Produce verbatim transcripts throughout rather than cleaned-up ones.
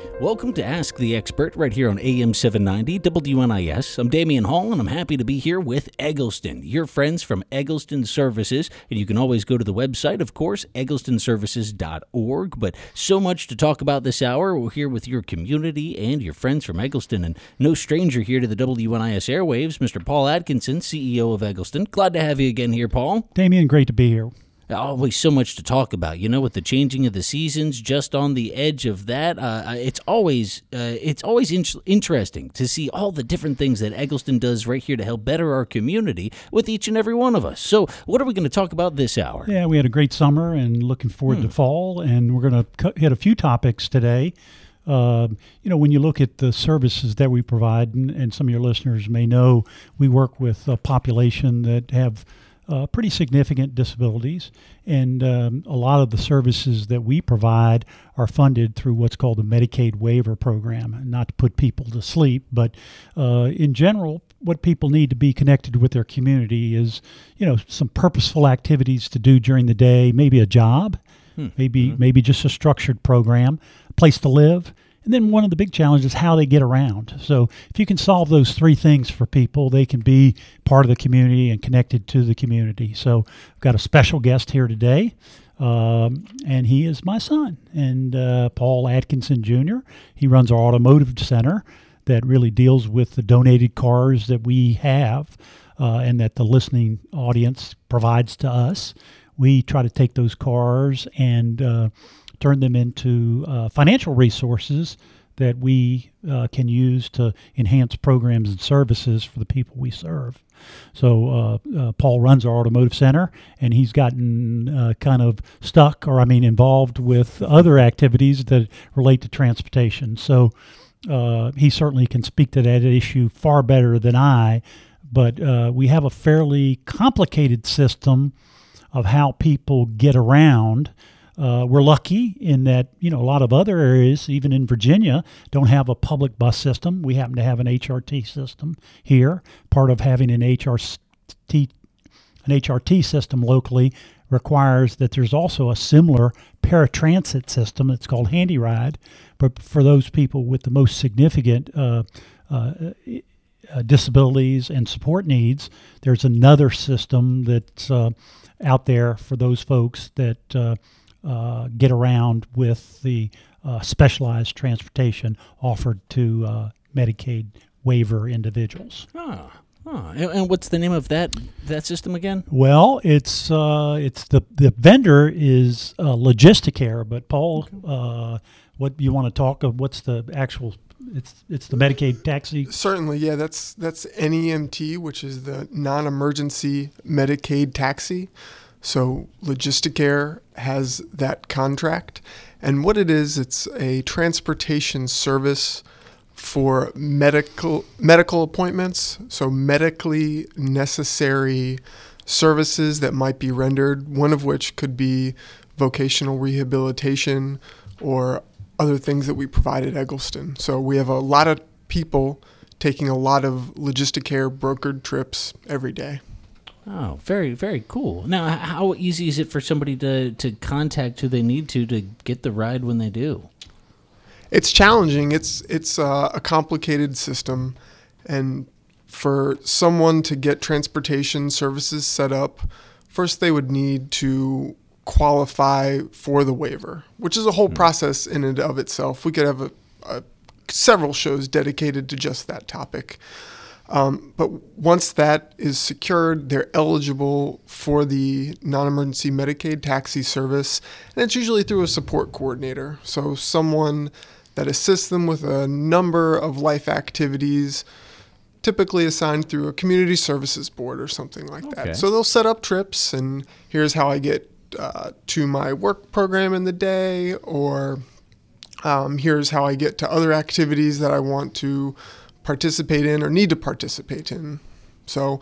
Welcome to Ask the Expert right here on A M seven ninety W N I S. I'm Damian Hall, and I'm happy to be here with Eggleston, your friends from Eggleston Services. And you can always go to the website, of course, eggleston services dot org. But so much to talk about this hour. We're here with your community and your friends from Eggleston. And no stranger here to the W N I S airwaves, Mister Paul Atkinson, C E O of Eggleston. Glad to have you again here, Paul. Damian, great to be here. Always so much to talk about, you know, with the changing of the seasons, just on the edge of that. Uh, it's always uh, it's always in- interesting to see all the different things that Eggleston does right here to help better our community with each and every one of us. So what are we going to talk about this hour? Yeah, we had a great summer and looking forward hmm. to fall, and we're going to hit a few topics today. Uh, you know, when you look at the services that we provide, and, and some of your listeners may know, we work with a population that have Uh, pretty significant disabilities, and um, a lot of the services that we provide are funded through what's called the Medicaid waiver program. Not to put people to sleep, but uh, in general, what people need to be connected with their community is, you know, some purposeful activities to do during the day, maybe a job, hmm. maybe mm-hmm. maybe just a structured program, a place to live. And then one of the big challenges is how they get around. So if you can solve those three things for people, they can be part of the community and connected to the community. So I've got a special guest here today, um, and he is my son, and uh, Paul Atkinson Junior He runs our automotive center that really deals with the donated cars that we have uh, and that the listening audience provides to us. We try to take those cars and uh, turn them into uh, financial resources that we uh, can use to enhance programs and services for the people we serve. So uh, uh, Paul runs our automotive center, and he's gotten uh, kind of stuck, or I mean involved with other activities that relate to transportation. So uh, he certainly can speak to that issue far better than I, but uh, we have a fairly complicated system of how people get around. Uh, we're lucky in that, you know, a lot of other areas, even in Virginia, don't have a public bus system. We happen to have an H R T system here. Part of having an H R T, an H R T system locally requires that there's also a similar paratransit system that's called HandyRide. But for those people with the most significant uh, uh, uh, disabilities and support needs, there's another system that's uh, out there for those folks that uh, Uh, get around with the uh, specialized transportation offered to uh, Medicaid waiver individuals. Ah, ah. And, and what's the name of that that system again? Well, it's uh, it's the the vendor is uh, Logisticare, but Paul, okay. uh, what you want to talk of? What's the actual? It's it's the Medicaid taxi. Certainly, yeah. That's that's N E M T, which is the non-emergency Medicaid taxi. So Logisticare has that contract, and what it is, it's a transportation service for medical medical appointments, so medically necessary services that might be rendered, one of which could be vocational rehabilitation or other things that we provide at Eggleston. So we have a lot of people taking a lot of Logisticare brokered trips every day. Oh, very, very cool. Now, how easy is it for somebody to, to contact who they need to to get the ride when they do? It's challenging. It's it's uh, a complicated system, and for someone to get transportation services set up, first they would need to qualify for the waiver, which is a whole mm. process in and of itself. We could have a, a, several shows dedicated to just that topic. Um, but once that is secured, they're eligible for the non-emergency Medicaid taxi service, and it's usually through a support coordinator. So someone that assists them with a number of life activities, typically assigned through a community services board or something like okay. that. So they'll set up trips, and here's how I get uh, to my work program in the day, or um, here's how I get to other activities that I want to participate in or need to participate in. So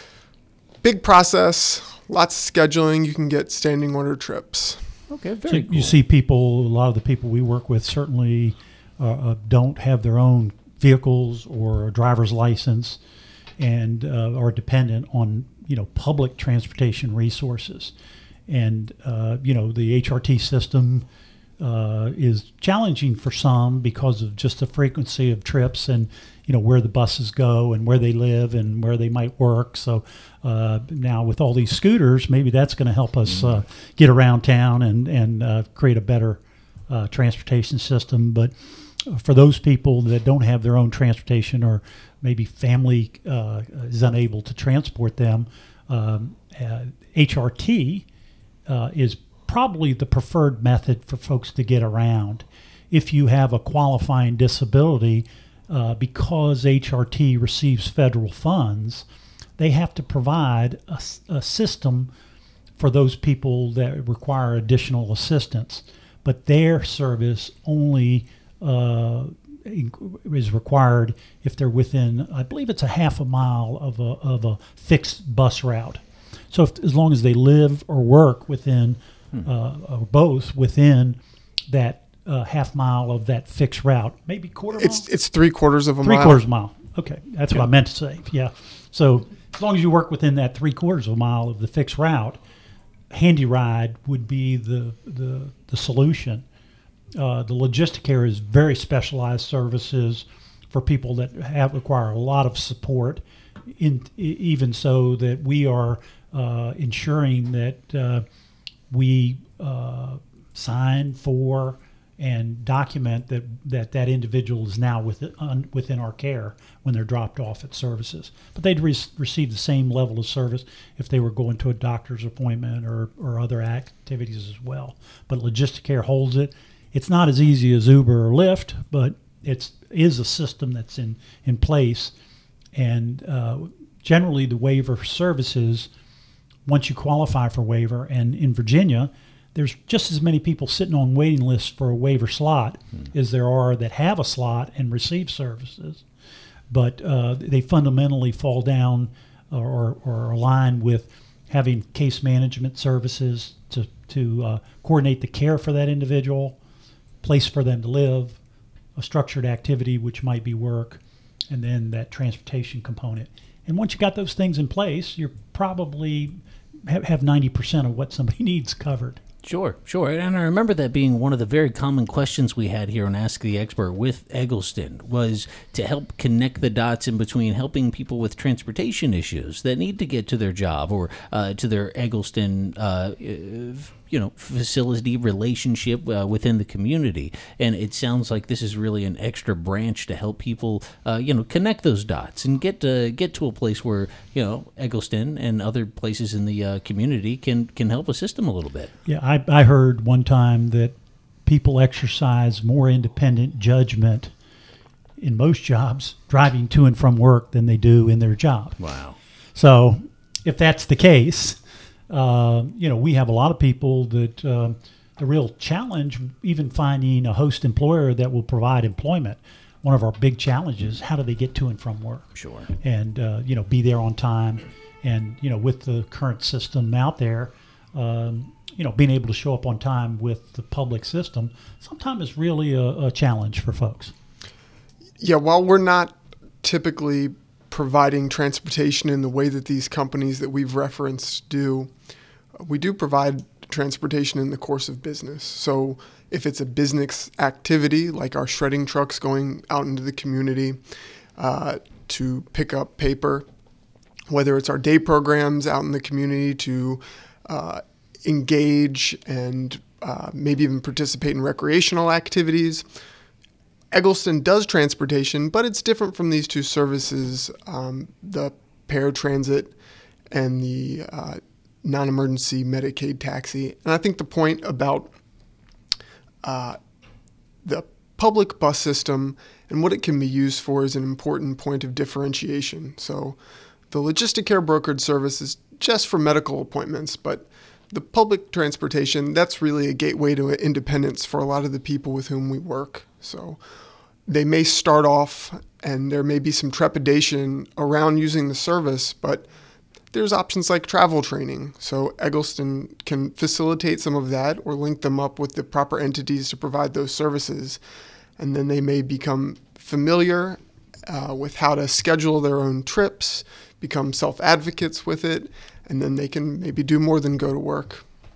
big process, lots of scheduling. You can get standing order trips. Okay, very so cool. You see people, a lot of the people we work with certainly uh, uh, don't have their own vehicles or a driver's license and uh, are dependent on, you know, public transportation resources. And, uh, you know, the H R T system uh, is challenging for some because of just the frequency of trips and, you know, where the buses go and where they live and where they might work. So uh, now with all these scooters, maybe that's going to help us uh, get around town and, and uh, create a better uh, transportation system. But for those people that don't have their own transportation, or maybe family uh, is unable to transport them, um, uh, H R T uh, is probably the preferred method for folks to get around. If you have a qualifying disability, uh, because H R T receives federal funds, they have to provide a, a system for those people that require additional assistance. But their service only uh, is required if they're within, I believe it's a half a mile of a, of a fixed bus route. So if, as long as they live or work within Uh, or both within that uh, half mile of that fixed route, maybe quarter mile? It's it's three quarters of a three mile. Three quarters of a mile. Okay, that's yeah. what I meant to say. Yeah. So as long as you work within that three quarters of a mile of the fixed route, Handy Ride would be the the, the solution. Uh, the Logisticare is very specialized services for people that have require a lot of support. In even so that we are uh, ensuring that. Uh, we uh, sign for and document that that, that individual is now within, un, within our care when they're dropped off at services. But they'd re- receive the same level of service if they were going to a doctor's appointment or, or other activities as well. But Logisticare holds it. It's not as easy as Uber or Lyft, but it is a system that's in, in place. And uh, generally the waiver services, once you qualify for waiver, and in Virginia, there's just as many people sitting on waiting lists for a waiver slot mm. as there are that have a slot and receive services. But uh, they fundamentally fall down or, or align with having case management services to, to uh, coordinate the care for that individual, place for them to live, a structured activity, which might be work, and then that transportation component. And once you got those things in place, you're probably have ninety percent of what somebody needs covered. Sure, sure. And I remember that being one of the very common questions we had here on Ask the Expert with Eggleston, was to help connect the dots in between helping people with transportation issues that need to get to their job or uh, to their Eggleston uh, you know, facility relationship uh, within the community. And it sounds like this is really an extra branch to help people, uh, you know, connect those dots and get to get to a place where, you know, Eggleston and other places in the uh, community can, can help assist them a little bit. Yeah, I, I heard one time that people exercise more independent judgment in most jobs driving to and from work than they do in their job. Wow. So if that's the case, Uh, you know, we have a lot of people that uh, the real challenge, even finding a host employer that will provide employment. One of our big challenges, how do they get to and from work? Sure. And, uh, you know, be there on time. And, you know, with the current system out there, um, you know, being able to show up on time with the public system sometimes is really a, a challenge for folks. Yeah, while we're not typically providing transportation in the way that these companies that we've referenced do, we do provide transportation in the course of business. So if it's a business activity, like our shredding trucks going out into the community uh, to pick up paper, whether it's our day programs out in the community to uh, engage and uh, maybe even participate in recreational activities, Eggleston does transportation, but it's different from these two services, um, the paratransit and the uh, non-emergency Medicaid taxi. And I think the point about uh, the public bus system and what it can be used for is an important point of differentiation. So the Logisticare brokered service is just for medical appointments, but the public transportation, that's really a gateway to independence for a lot of the people with whom we work. So they may start off and there may be some trepidation around using the service, but there's options like travel training. So Eggleston can facilitate some of that or link them up with the proper entities to provide those services. And then they may become familiar uh, with how to schedule their own trips, become self-advocates with it, and then they can maybe do more than go to work.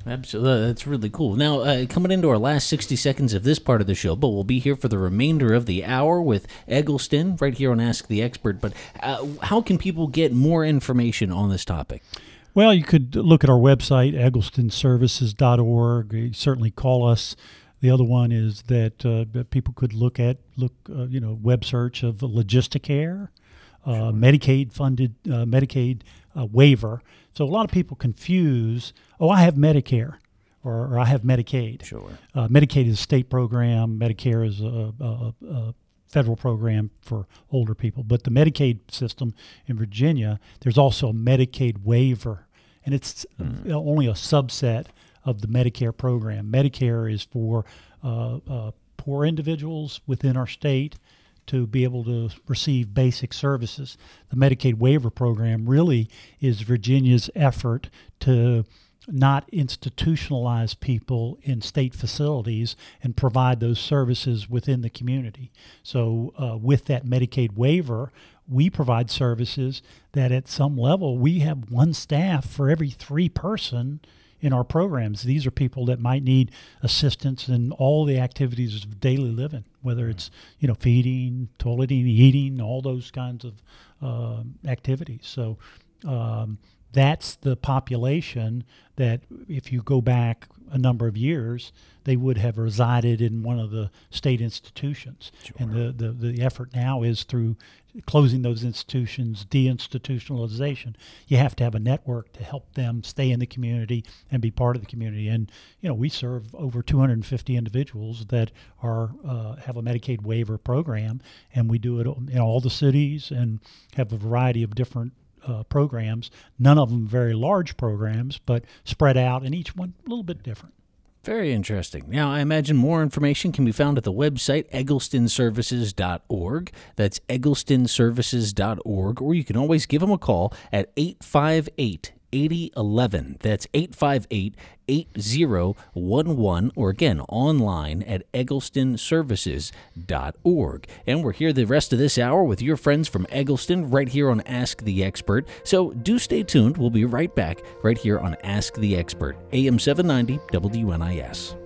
Absolutely. That's really cool. Now, uh, coming into our last sixty seconds of this part of the show, but we'll be here for the remainder of the hour with Eggleston right here on Ask the Expert. But uh, how can people get more information on this topic? Well, you could look at our website, eggleston services dot org. You certainly call us. The other one is that, uh, that people could look at, look, uh, you know, web search of Logisticare, uh, sure. Medicaid-funded, uh, Medicaid uh, waiver. So a lot of people confuse, oh, I have Medicare or, or I have Medicaid. Sure. Uh, Medicaid is a state program. Medicare is a, a, a federal program for older people. But the Medicaid system in Virginia, there's also a Medicaid waiver, and it's mm. only a subset of the Medicare program. Medicare is for uh, uh, poor individuals within our state to be able to receive basic services. The Medicaid waiver program really is Virginia's effort to not institutionalize people in state facilities and provide those services within the community. So uh, with that Medicaid waiver, we provide services that at some level we have one staff for every three person in our programs. These are people that might need assistance in all the activities of daily living, whether it's, you know, feeding, toileting, eating, all those kinds of uh, activities. So um, that's the population that if you go back a number of years, they would have resided in one of the state institutions. Sure. And the, the, the effort now is through closing those institutions, deinstitutionalization. You have to have a network to help them stay in the community and be part of the community. And, you know, we serve over two hundred fifty individuals that are uh, have a Medicaid waiver program, and we do it in all the cities and have a variety of different uh, programs. None of them very large programs, but spread out, and each one a little bit different. Very interesting. Now, I imagine more information can be found at the website eggleston services dot org. That's eggleston services dot org, or you can always give them a call at eight five eight, eight zero one one. That's eight five eight, eight zero one one, or again, online at eggleston services dot org. And we're here the rest of this hour with your friends from Eggleston right here on Ask the Expert. So do stay tuned. We'll be right back right here on Ask the Expert, A M seven ninety W N I S.